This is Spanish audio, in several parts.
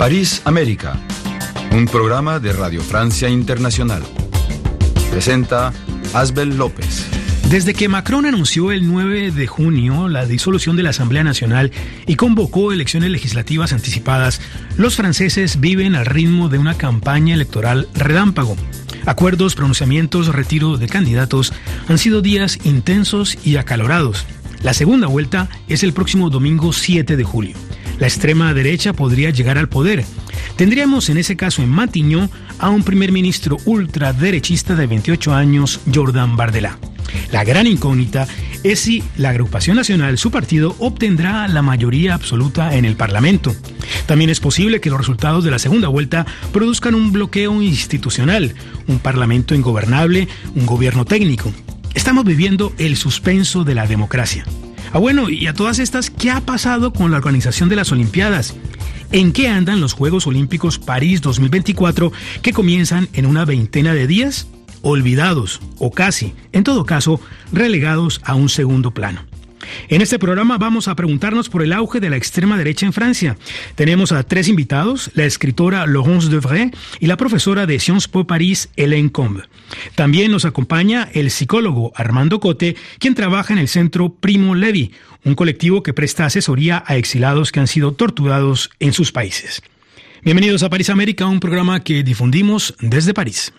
París, América, un programa de Radio Francia Internacional. Presenta Asbel López. Desde que Macron anunció el 9 de junio la disolución de la Asamblea Nacional y convocó elecciones legislativas anticipadas, los franceses viven al ritmo de una campaña electoral relámpago. Acuerdos, pronunciamientos, retiro de candidatos han sido días intensos y acalorados. La segunda vuelta es el próximo domingo 7 de julio. La extrema derecha podría llegar al poder. Tendríamos en ese caso en Matignon a un primer ministro ultraderechista de 28 años, Jordan Bardella. La gran incógnita es si la agrupación nacional, su partido, obtendrá la mayoría absoluta en el Parlamento. También es posible que los resultados de la segunda vuelta produzcan un bloqueo institucional, un Parlamento ingobernable, un gobierno técnico. Estamos viviendo el suspenso de la democracia. Bueno, y a todas estas, ¿qué ha pasado con la organización de las Olimpiadas? ¿En qué andan los Juegos Olímpicos París 2024 que comienzan en una veintena de días? Olvidados, o casi, en todo caso, relegados a un segundo plano. En este programa vamos a preguntarnos por el auge de la extrema derecha en Francia. Tenemos a tres invitados, la escritora Laurence Devray y la profesora de Sciences Po París, Hélène Combe. También nos acompaña el psicólogo Armando Cote, quien trabaja en el Centro Primo Levi, un colectivo que presta asesoría a exilados que han sido torturados en sus países. Bienvenidos a París América, un programa que difundimos desde París.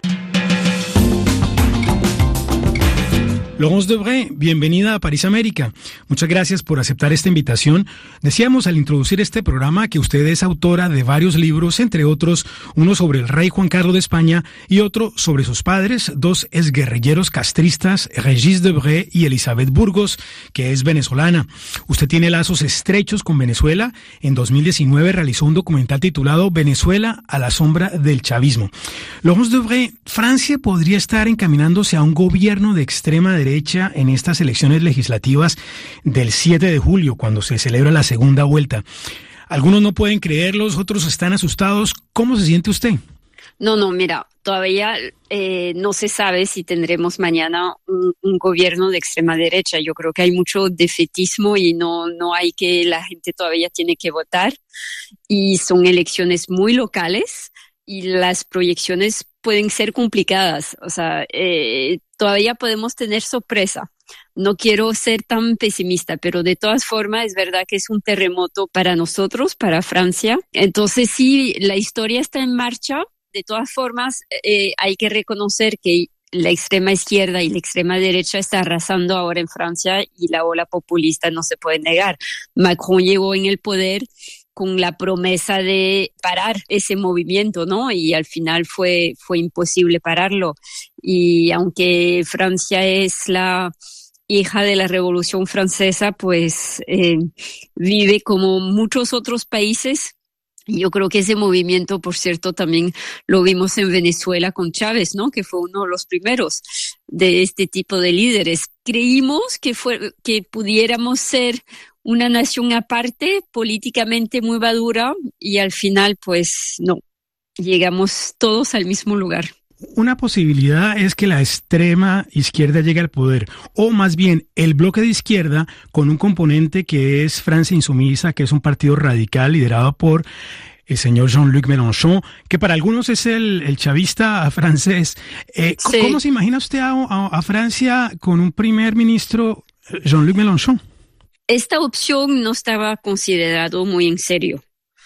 Laurence Devray, bienvenida a París América. Muchas gracias por aceptar esta invitación. Decíamos al introducir este programa que usted es autora de varios libros, entre otros uno sobre el rey Juan Carlos de España y otro sobre sus padres, dos exguerrilleros castristas, Régis Debray y Elizabeth Burgos, que es venezolana. Usted tiene lazos estrechos con Venezuela. En 2019 realizó un documental titulado Venezuela a la sombra del chavismo. Laurence Devray, ¿Francia podría estar encaminándose a un gobierno de extrema derecha en estas elecciones legislativas del 7 de julio, cuando se celebra la segunda vuelta? Algunos no pueden creerlos, otros están asustados. ¿Cómo se siente usted? No, mira, todavía no se sabe si tendremos mañana un gobierno de extrema derecha. Yo creo que hay mucho defetismo y no hay que, la gente todavía tiene que votar y son elecciones muy locales y las proyecciones pueden ser complicadas. O sea, todavía podemos tener sorpresa. No quiero ser tan pesimista, pero de todas formas es verdad que es un terremoto para nosotros, para Francia. Entonces sí, la historia está en marcha. De todas formas, hay que reconocer que la extrema izquierda y la extrema derecha está arrasando ahora en Francia y la ola populista no se puede negar. Macron llegó en el poder con la promesa de parar ese movimiento, ¿no? Y al final fue imposible pararlo. Y aunque Francia es la hija de la Revolución Francesa, pues vive como muchos otros países. Yo creo que ese movimiento, por cierto, también lo vimos en Venezuela con Chávez, ¿no? Que fue uno de los primeros de este tipo de líderes. Creímos que pudiéramos ser una nación aparte, políticamente muy madura, y al final, pues no, llegamos todos al mismo lugar. Una posibilidad es que la extrema izquierda llegue al poder, o más bien el bloque de izquierda con un componente que es Francia Insumisa, que es un partido radical liderado por el señor Jean-Luc Mélenchon, que para algunos es el chavista francés. Sí. ¿Cómo se imagina usted a Francia con un primer ministro, Jean-Luc Mélenchon? Esta opción no estaba considerado muy en serio.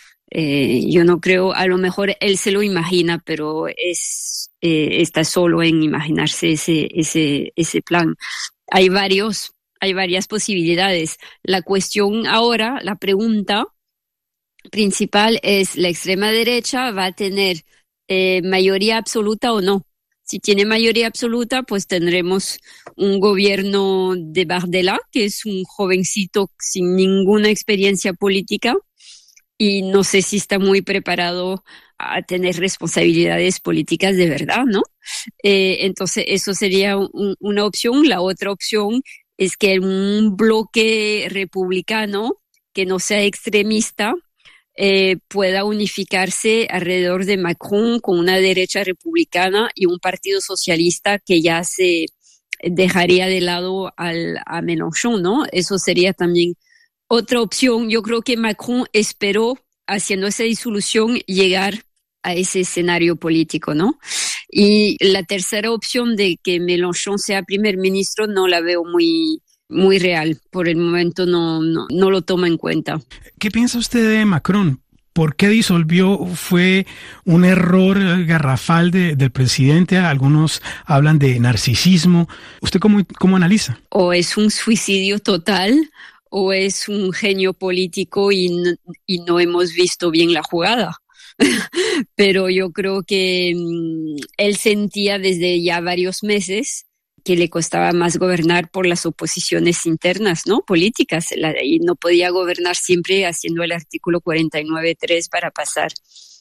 Yo no creo, a lo mejor él se lo imagina, pero está solo en imaginarse ese plan. Hay varias posibilidades. La cuestión ahora, la pregunta principal es, ¿la extrema derecha va a tener mayoría absoluta o no? Si tiene mayoría absoluta, pues tendremos un gobierno de Bardella, que es un jovencito sin ninguna experiencia política y no sé si está muy preparado a tener responsabilidades políticas de verdad, ¿no? Entonces eso sería una opción. La otra opción es que un bloque republicano que no sea extremista pueda unificarse alrededor de Macron con una derecha republicana y un partido socialista que ya se dejaría de lado a Mélenchon, ¿no? Eso sería también otra opción. Yo creo que Macron esperó haciendo esa disolución, llegar a ese escenario político, ¿no? Y la tercera opción de que Mélenchon sea primer ministro no la veo muy real. Por el momento no lo toma en cuenta. ¿Qué piensa usted de Macron? ¿Por qué disolvió? ¿Fue un error garrafal del presidente? Algunos hablan de narcisismo. ¿Usted cómo analiza? O es un suicidio total o es un genio político y no hemos visto bien la jugada. Pero yo creo que él sentía desde ya varios meses que le costaba más gobernar por las oposiciones internas, ¿no? Políticas, y no podía gobernar siempre haciendo el artículo 49.3 para pasar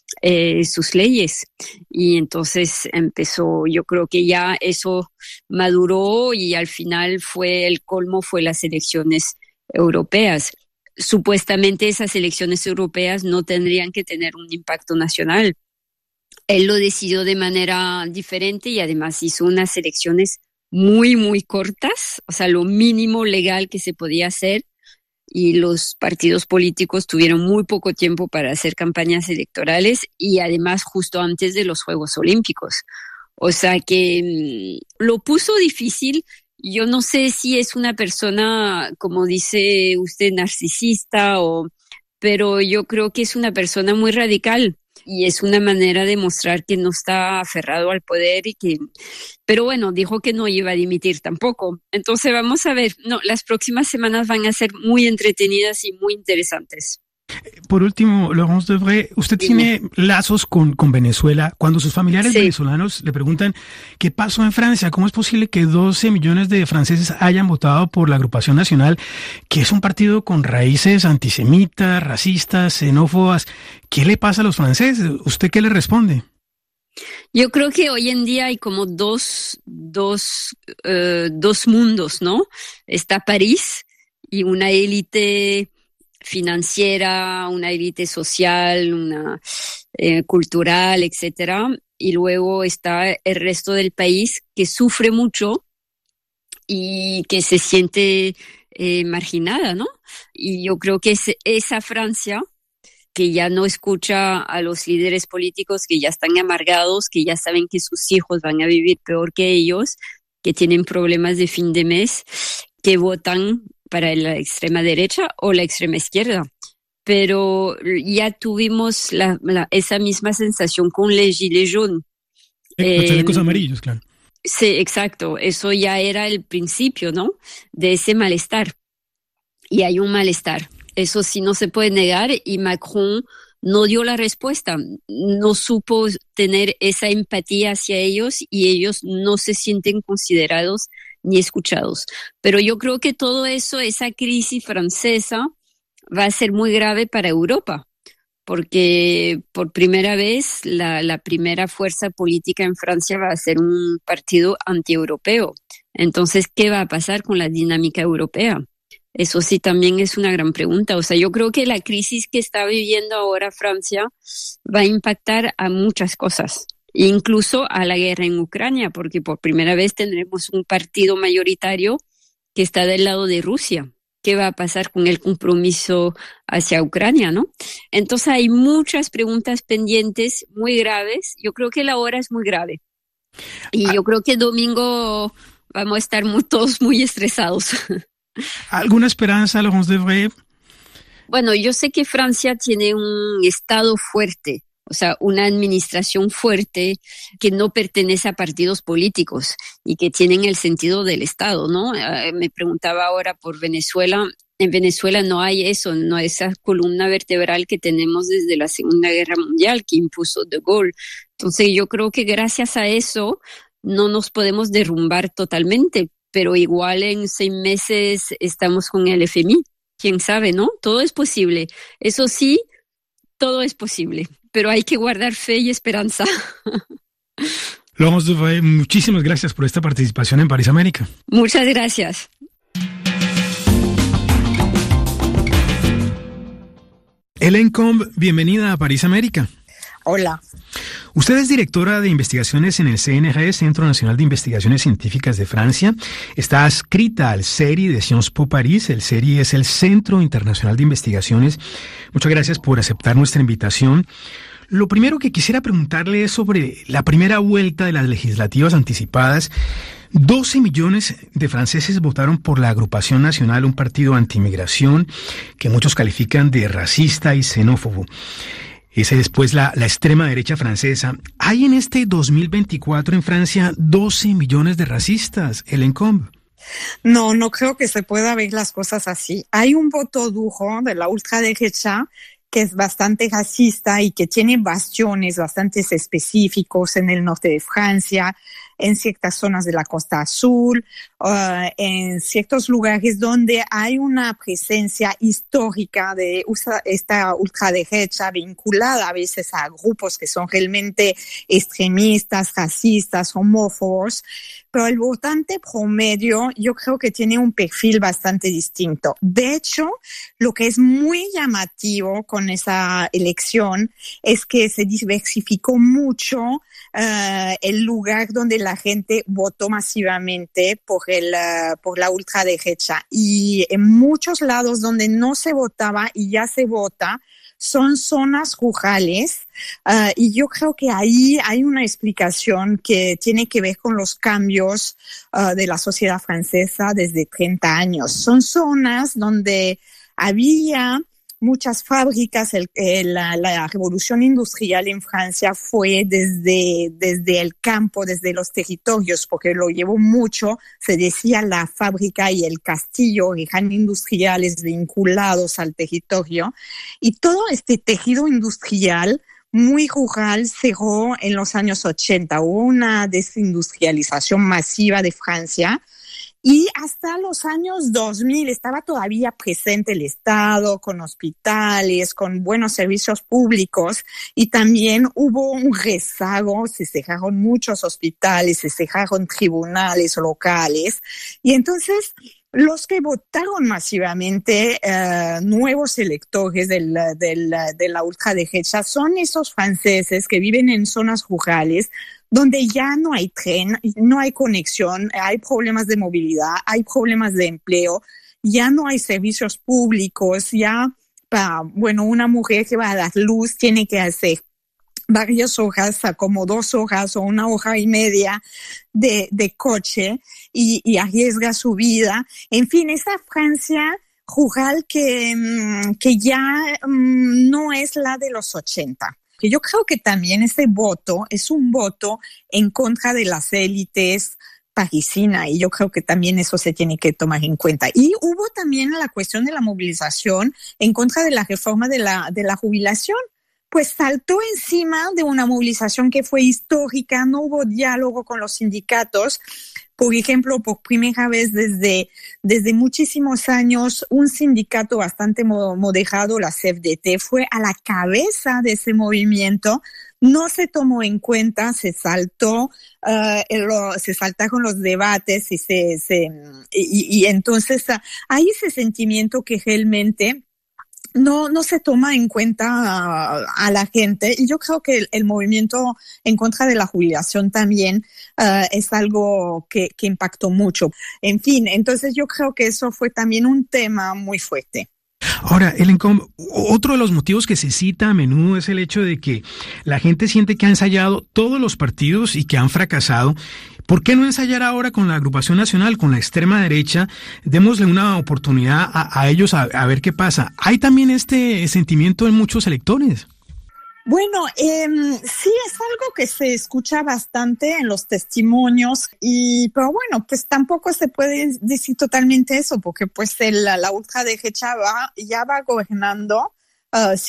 sus leyes. Y entonces empezó, yo creo que ya eso maduró y al final el colmo fue las elecciones europeas. Supuestamente esas elecciones europeas no tendrían que tener un impacto nacional. Él lo decidió de manera diferente y además hizo unas elecciones muy, muy cortas, o sea, lo mínimo legal que se podía hacer, y los partidos políticos tuvieron muy poco tiempo para hacer campañas electorales y además justo antes de los Juegos Olímpicos. O sea que lo puso difícil. Yo no sé si es una persona, como dice usted, narcisista, pero yo creo que es una persona muy radical y es una manera de mostrar que no está aferrado al poder pero bueno, dijo que no iba a dimitir tampoco. Entonces vamos a ver. No, las próximas semanas van a ser muy entretenidas y muy interesantes. Por último, Laurence Devray, usted tiene lazos con Venezuela. Cuando sus familiares venezolanos le preguntan qué pasó en Francia, ¿cómo es posible que 12 millones de franceses hayan votado por la Agrupación Nacional, que es un partido con raíces antisemitas, racistas, xenófobas? ¿Qué le pasa a los franceses? ¿Usted qué le responde? Yo creo que hoy en día hay como dos mundos, ¿no? Está París y una élite financiera, una élite social, una cultural, etcétera, y luego está el resto del país que sufre mucho y que se siente marginada, ¿no? Y yo creo que es esa Francia que ya no escucha a los líderes políticos, que ya están amargados, que ya saben que sus hijos van a vivir peor que ellos, que tienen problemas de fin de mes, que votan para la extrema derecha o la extrema izquierda. Pero ya tuvimos esa misma sensación con les gilets jaunes. Los chalecos amarillos, claro. Sí, exacto. Eso ya era el principio, ¿no? De ese malestar. Y hay un malestar. Eso sí no se puede negar, y Macron no dio la respuesta, no supo tener esa empatía hacia ellos y ellos no se sienten considerados ni escuchados. Pero yo creo que todo eso, esa crisis francesa, va a ser muy grave para Europa, porque por primera vez la primera fuerza política en Francia va a ser un partido antieuropeo. Entonces, ¿qué va a pasar con la dinámica europea? Eso sí también es una gran pregunta. O sea, yo creo que la crisis que está viviendo ahora Francia va a impactar a muchas cosas, incluso a la guerra en Ucrania, porque por primera vez tendremos un partido mayoritario que está del lado de Rusia. ¿Qué va a pasar con el compromiso hacia Ucrania, no? Entonces hay muchas preguntas pendientes muy graves. Yo creo que la hora es muy grave. Y yo creo que domingo vamos a estar todos muy estresados. ¿Alguna esperanza, Laurence Devray? Bueno, yo sé que Francia tiene un Estado fuerte, o sea, una administración fuerte que no pertenece a partidos políticos y que tienen el sentido del Estado, ¿no? Me preguntaba ahora por Venezuela. En Venezuela no hay eso, no hay esa columna vertebral que tenemos desde la Segunda Guerra Mundial que impuso De Gaulle. Entonces yo creo que gracias a eso no nos podemos derrumbar totalmente, pero igual en 6 meses estamos con el FMI. ¿Quién sabe, no? Todo es posible. Eso sí, todo es posible, pero hay que guardar fe y esperanza. Laurence Devray, muchísimas gracias por esta participación en París América. Muchas gracias. Hélène Combe, bienvenida a París América. Hola. Usted es directora de investigaciones en el CNRS, Centro Nacional de Investigaciones Científicas de Francia. Está adscrita al CERI de Sciences Po París. El CERI es el Centro Internacional de Investigaciones. Muchas gracias por aceptar nuestra invitación. Lo primero que quisiera preguntarle es sobre la primera vuelta de las legislativas anticipadas. 12 millones de franceses votaron por la Agrupación Nacional, un partido antimigración que muchos califican de racista y xenófobo. Esa es después la extrema derecha francesa. Hay en este 2024 en Francia 12 millones de racistas, Hélène Combe. No creo que se pueda ver las cosas así. Hay un voto duro de la ultraderecha que es bastante racista y que tiene bastiones bastante específicos en el norte de Francia, en ciertas zonas de la Costa Azul, en ciertos lugares donde hay una presencia histórica de esta ultraderecha vinculada a veces a grupos que son realmente extremistas, racistas, homófobos, pero el votante promedio yo creo que tiene un perfil bastante distinto. De hecho, lo que es muy llamativo con esa elección es que se diversificó mucho el lugar donde la gente votó masivamente por la ultraderecha, y en muchos lados donde no se votaba y ya se vota son zonas rurales, y yo creo que ahí hay una explicación que tiene que ver con los cambios de la sociedad francesa desde 30 años. Son zonas donde había muchas fábricas. La revolución industrial en Francia fue desde el campo, desde los territorios, porque lo llevó mucho. Se decía la fábrica y el castillo eran industriales vinculados al territorio, y todo este tejido industrial muy rural cerró en los años 80. Hubo una desindustrialización masiva de Francia. Y hasta los años 2000 estaba todavía presente el Estado con hospitales, con buenos servicios públicos, y también hubo un rezago, se cerraron muchos hospitales, se cerraron tribunales locales, y entonces los que votaron masivamente, nuevos electores de la ultraderecha, son esos franceses que viven en zonas rurales, donde ya no hay tren, no hay conexión, hay problemas de movilidad, hay problemas de empleo, ya no hay servicios públicos, una mujer que va a dar luz tiene que hacer varias horas, como 2 horas o 1 hora y media de coche, y arriesga su vida. En fin, esa Francia rural que ya no es la de los 80. Que yo creo que también ese voto es un voto en contra de las élites parisinas, y yo creo que también eso se tiene que tomar en cuenta. Y hubo también la cuestión de la movilización en contra de la reforma de la jubilación. Pues saltó encima de una movilización que fue histórica, no hubo diálogo con los sindicatos. Por ejemplo, por primera vez desde muchísimos años, un sindicato bastante moderado, la CFDT, fue a la cabeza de ese movimiento. No se tomó en cuenta, se saltaron los debates y entonces hay ese sentimiento que realmente no se toma en cuenta a la gente, y yo creo que el movimiento en contra de la jubilación también es algo que impactó mucho. En fin, entonces yo creo que eso fue también un tema muy fuerte. Ahora, Hélène Combe, otro de los motivos que se cita a menudo es el hecho de que la gente siente que ha ensayado todos los partidos y que han fracasado. ¿Por qué no ensayar ahora con la Agrupación Nacional, con la extrema derecha? Démosle una oportunidad a ellos a ver qué pasa. ¿Hay también este sentimiento en muchos electores? Bueno, sí, es algo que se escucha bastante en los testimonios, pero bueno, pues tampoco se puede decir totalmente eso, porque pues la ultraderecha ya va gobernando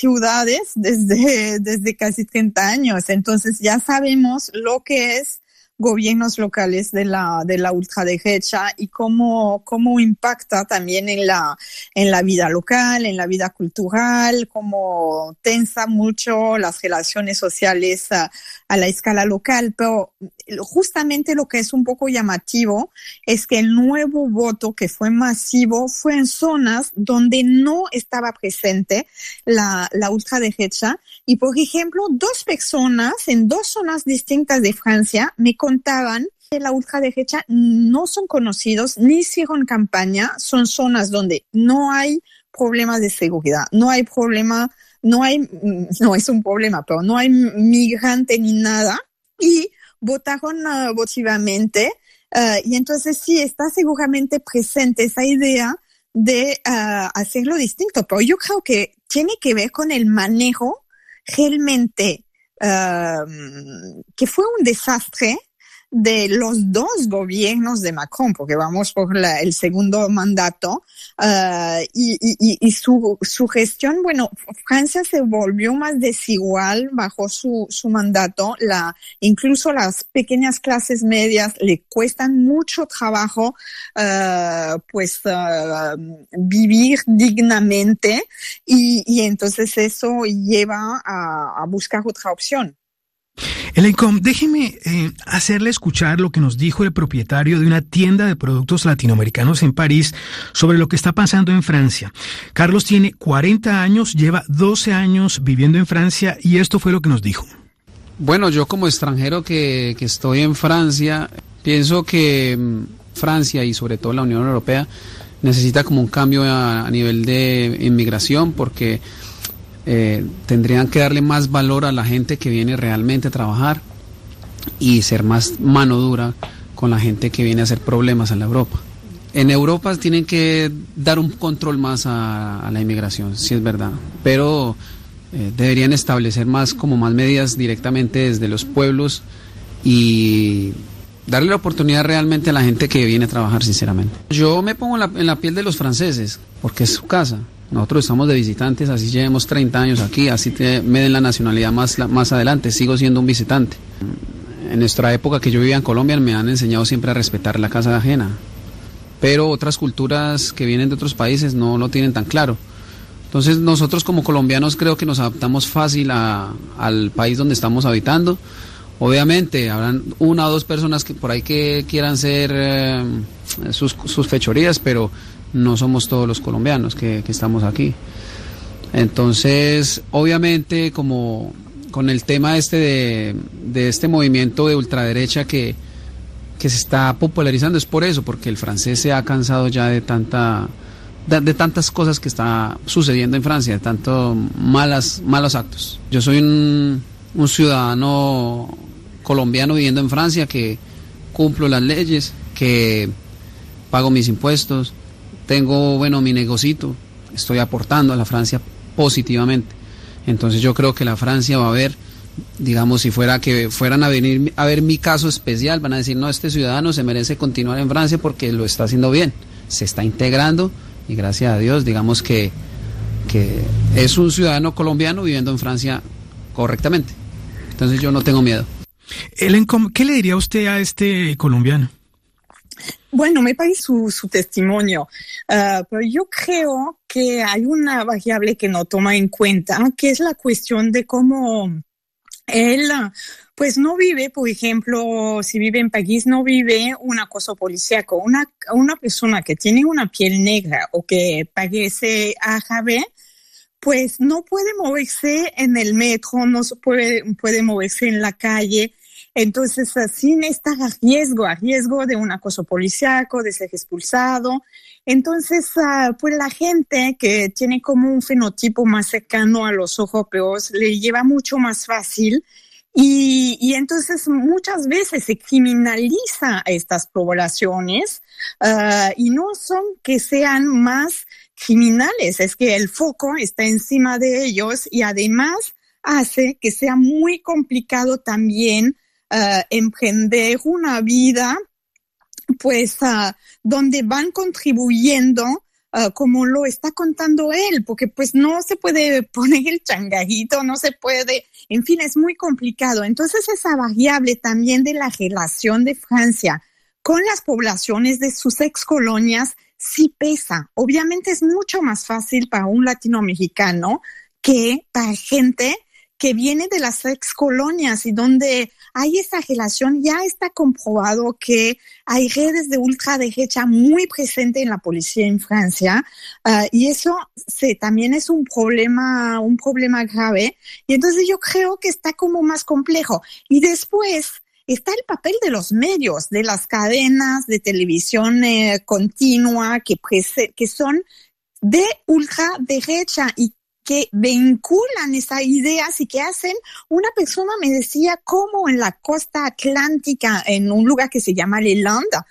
ciudades desde casi 30 años. Entonces ya sabemos lo que es gobiernos locales de la ultraderecha y cómo impacta también en la vida local, en la vida cultural, cómo tensa mucho las relaciones sociales a la escala local. Pero justamente lo que es un poco llamativo es que el nuevo voto que fue masivo fue en zonas donde no estaba presente la ultraderecha. Y, por ejemplo, 2 personas en 2 zonas distintas de Francia me contaban que la ultraderecha no son conocidos ni hicieron campaña. Son zonas donde no hay problemas de seguridad, no es un problema, pero no hay migrante ni nada. Y votaron votivamente. Y entonces sí, está seguramente presente esa idea de hacerlo distinto. Pero yo creo que tiene que ver con el manejo realmente que fue un desastre de los 2 gobiernos de Macron, porque vamos por el segundo mandato, y su gestión. Bueno, Francia se volvió más desigual bajo su mandato. Incluso las pequeñas clases medias le cuestan mucho trabajo, vivir dignamente, y entonces eso lleva a buscar otra opción. Elencom, déjeme hacerle escuchar lo que nos dijo el propietario de una tienda de productos latinoamericanos en París sobre lo que está pasando en Francia. Carlos tiene 40 años, lleva 12 años viviendo en Francia y esto fue lo que nos dijo. Bueno, yo como extranjero que estoy en Francia, pienso que Francia y sobre todo la Unión Europea necesita como un cambio a nivel de inmigración, porque tendrían que darle más valor a la gente que viene realmente a trabajar y ser más mano dura con la gente que viene a hacer problemas en la Europa. En Europa tienen que dar un control más a la inmigración, sí es verdad, pero deberían establecer más medidas directamente desde los pueblos y darle la oportunidad realmente a la gente que viene a trabajar, sinceramente. Yo me pongo en la piel de los franceses, porque es su casa. Nosotros estamos de visitantes, así llevamos 30 años aquí, así me den la nacionalidad más adelante, sigo siendo un visitante. En nuestra época que yo vivía en Colombia me han enseñado siempre a respetar la casa ajena, pero otras culturas que vienen de otros países no lo tienen tan claro. Entonces nosotros como colombianos creo que nos adaptamos fácil al país donde estamos habitando. Obviamente habrán 1 o 2 personas que por ahí que quieran hacer sus fechorías, pero no somos todos los colombianos que estamos aquí. Entonces, obviamente, como con el tema de este movimiento de ultraderecha que se está popularizando, es por eso, porque el francés se ha cansado ya de tantas cosas que está sucediendo en Francia, de tantos malos actos. Yo soy un ciudadano colombiano viviendo en Francia que cumplo las leyes, que pago mis impuestos, tengo, mi negocito, estoy aportando a la Francia positivamente. Entonces yo creo que la Francia va a ver, digamos, si fueran a venir a ver mi caso especial, van a decir, no, este ciudadano se merece continuar en Francia porque lo está haciendo bien, se está integrando y gracias a Dios, digamos que es un ciudadano colombiano viviendo en Francia correctamente. Entonces yo no tengo miedo. Elencom, ¿qué le diría usted a este colombiano? Bueno, me parece su testimonio, pero yo creo que hay una variable que no toma en cuenta, que es la cuestión de cómo él, pues no vive, por ejemplo, si vive en París, no vive un acoso policíaco. Una persona que tiene una piel negra o que parece árabe, pues no puede moverse en el metro, no puede moverse en la calle. Entonces, sin estar a riesgo de un acoso policíaco, de ser expulsado. Entonces, pues la gente que tiene como un fenotipo más cercano a los europeos le lleva mucho más fácil y entonces muchas veces se criminaliza a estas poblaciones y no son que sean más criminales, es que el foco está encima de ellos y además hace que sea muy complicado también emprender una vida pues donde van contribuyendo como lo está contando él, porque pues no se puede poner el changarrito, no se puede, en fin, es muy complicado. Entonces esa variable también de la relación de Francia con las poblaciones de sus excolonias sí pesa. Obviamente es mucho más fácil para un latinoamericano que para gente que viene de las excolonias y donde hay esa relación. Ya está comprobado que hay redes de ultraderecha muy presentes en la policía en Francia, y eso también es un problema grave. Y entonces yo creo que está como más complejo. Y después está el papel de los medios, de las cadenas de televisión continua que son de ultraderecha y que vinculan esas ideas y que hacen. Una persona me decía cómo en la costa atlántica, en un lugar que se llama Les Landes,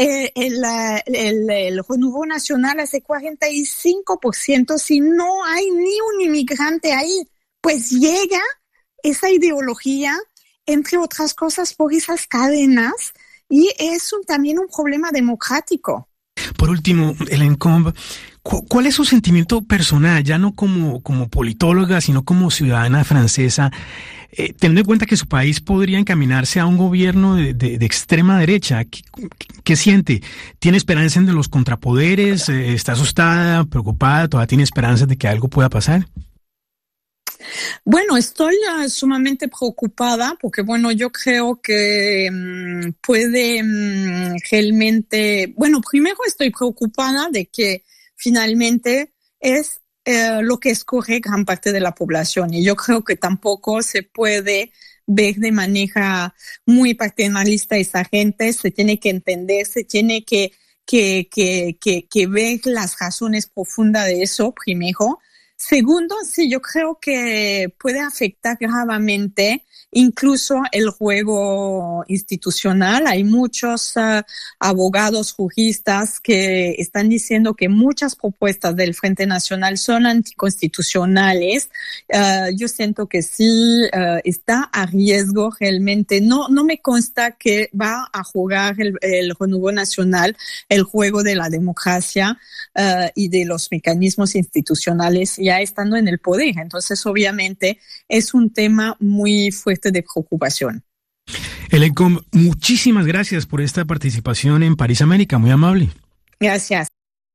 el Renouveau Nacional hace 45%, si no hay ni un inmigrante ahí, pues llega esa ideología, entre otras cosas, por esas cadenas, y es también un problema democrático. Por último, Hélène Combe, ¿cuál es su sentimiento personal, ya no como politóloga, sino como ciudadana francesa, teniendo en cuenta que su país podría encaminarse a un gobierno de extrema derecha? ¿Qué siente? ¿Tiene esperanza en los contrapoderes? ¿Está asustada, preocupada? ¿Todavía tiene esperanza de que algo pueda pasar? Bueno, estoy sumamente preocupada porque, yo creo que puede realmente... Bueno, primero estoy preocupada de que finalmente es lo que escoge gran parte de la población, y yo creo que tampoco se puede ver de manera muy paternalista a esa gente. Se tiene que entender, se tiene que ver las razones profundas de eso primero. Segundo, sí, yo creo que puede afectar gravemente incluso el juego institucional. Hay muchos abogados, juristas que están diciendo que muchas propuestas del Frente Nacional son anticonstitucionales. Yo siento que sí está a riesgo realmente. No me consta que va a jugar el Renouveau Nacional el juego de la democracia y de los mecanismos institucionales ya estando en el poder. Entonces, obviamente, es un tema muy fuerte de preocupación. Hélène Combe, muchísimas gracias por esta participación en París América, muy amable. Gracias.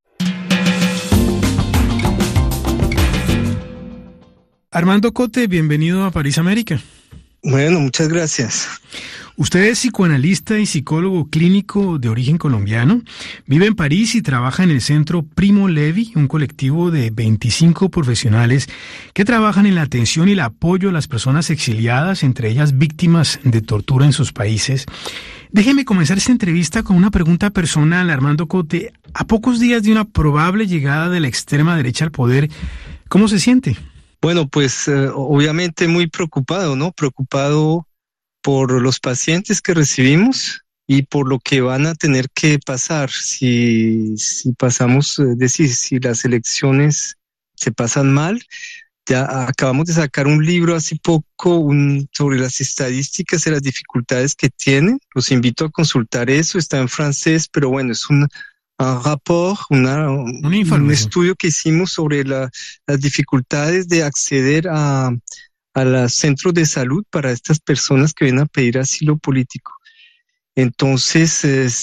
Armando Cote, bienvenido a París América. Bueno, muchas gracias. Usted es psicoanalista y psicólogo clínico de origen colombiano. Vive en París y trabaja en el Centro Primo Levi, un colectivo de 25 profesionales que trabajan en la atención y el apoyo a las personas exiliadas, entre ellas víctimas de tortura en sus países. Déjeme comenzar esta entrevista con una pregunta personal, Armando Cote. A pocos días de una probable llegada de la extrema derecha al poder, ¿cómo se siente? Bueno, pues obviamente muy preocupado, ¿no? Preocupado por los pacientes que recibimos y por lo que van a tener que pasar si pasamos, es decir, si las elecciones se pasan mal. Ya acabamos de sacar un libro hace poco sobre las estadísticas de las dificultades que tienen. Los invito a consultar eso, está en francés, pero bueno, es un rapport, un estudio que hicimos sobre las dificultades de acceder a los centros de salud para estas personas que vienen a pedir asilo político. Entonces,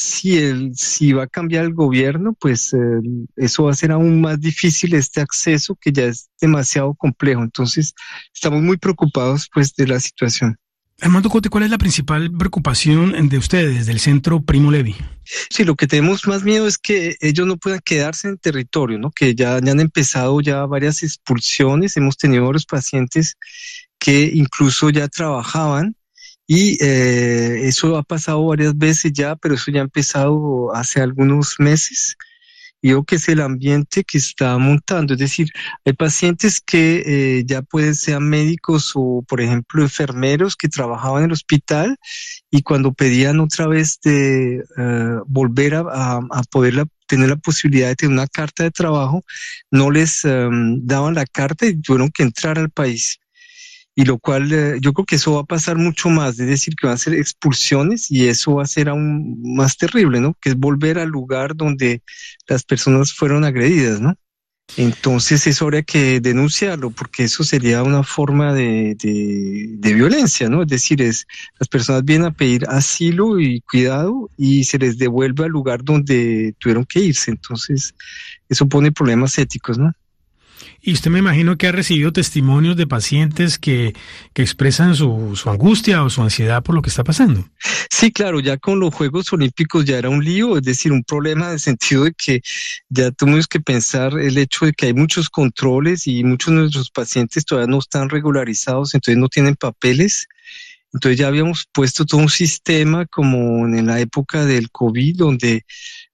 si va a cambiar el gobierno, pues eso va a ser aún más difícil este acceso que ya es demasiado complejo. Entonces, estamos muy preocupados pues de la situación. Armando Cote, ¿cuál es la principal preocupación de ustedes, del Centro Primo Levi? Sí, lo que tenemos más miedo es que ellos no puedan quedarse en el territorio, ¿no? Que ya han empezado ya varias expulsiones. Hemos tenido varios pacientes que incluso ya trabajaban y eso ha pasado varias veces ya, pero eso ya ha empezado hace algunos meses. Y creo que es el ambiente que está montando, es decir, hay pacientes que ya pueden ser médicos o, por ejemplo, enfermeros que trabajaban en el hospital y cuando pedían otra vez de volver a poder tener la posibilidad de tener una carta de trabajo, no les daban la carta y tuvieron que entrar al país. y lo cual yo creo que eso va a pasar mucho más, es decir, que van a ser expulsiones y eso va a ser aún más terrible, ¿no? Que es volver al lugar donde las personas fueron agredidas, ¿no? Entonces eso habría que denunciarlo porque eso sería una forma de violencia, ¿no? Es decir, las personas vienen a pedir asilo y cuidado y se les devuelve al lugar donde tuvieron que irse. Entonces eso pone problemas éticos, ¿no? Y usted, me imagino que ha recibido testimonios de pacientes que expresan su angustia o su ansiedad por lo que está pasando. Sí, claro, ya con los Juegos Olímpicos ya era un lío, es decir, un problema en el sentido de que ya tuvimos que pensar el hecho de que hay muchos controles y muchos de nuestros pacientes todavía no están regularizados, entonces no tienen papeles. Entonces ya habíamos puesto todo un sistema como en la época del COVID, donde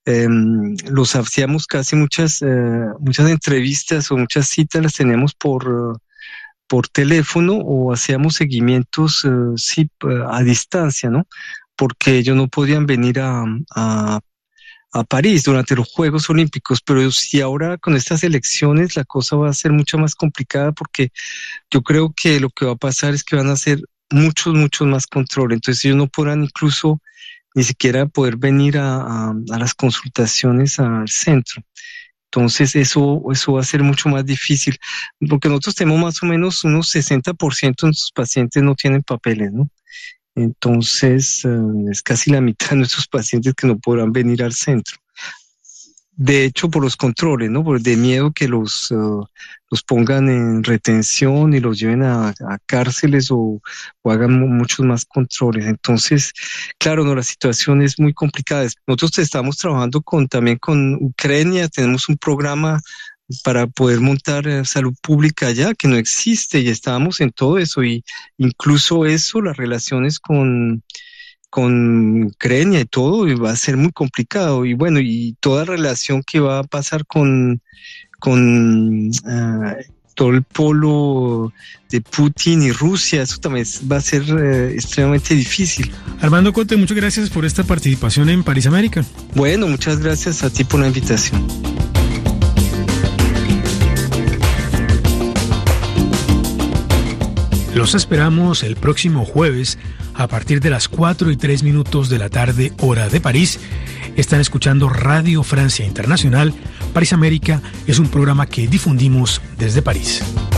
los hacíamos casi muchas entrevistas o muchas citas las teníamos por teléfono o hacíamos seguimientos a distancia, ¿no? Porque ellos no podían venir a París durante los Juegos Olímpicos, pero si ahora con estas elecciones la cosa va a ser mucho más complicada porque yo creo que lo que va a pasar es que van a hacer muchos más controles, entonces ellos no podrán incluso ni siquiera poder venir a las consultaciones al centro. Entonces eso va a ser mucho más difícil, porque nosotros tenemos más o menos unos 60% de nuestros pacientes no tienen papeles, ¿no? Entonces es casi la mitad de nuestros pacientes que no podrán venir al centro. De hecho, por los controles, ¿no? Por de miedo que los pongan en retención y los lleven a cárceles o hagan muchos más controles. Entonces, claro, no, la situación es muy complicada. Nosotros estamos trabajando también con Ucrania, tenemos un programa para poder montar salud pública allá, que no existe, y estábamos en todo eso, y incluso eso, las relaciones con Ucrania y todo, y va a ser muy complicado, y bueno, y toda relación que va a pasar con todo el polo de Putin y Rusia, eso también va a ser extremadamente difícil. Armando Cote, muchas gracias por esta participación en París América. Bueno, muchas gracias a ti por la invitación. Los esperamos el próximo jueves a partir de las 4:03 de la tarde, hora de París. Están escuchando Radio Francia Internacional. París América es un programa que difundimos desde París.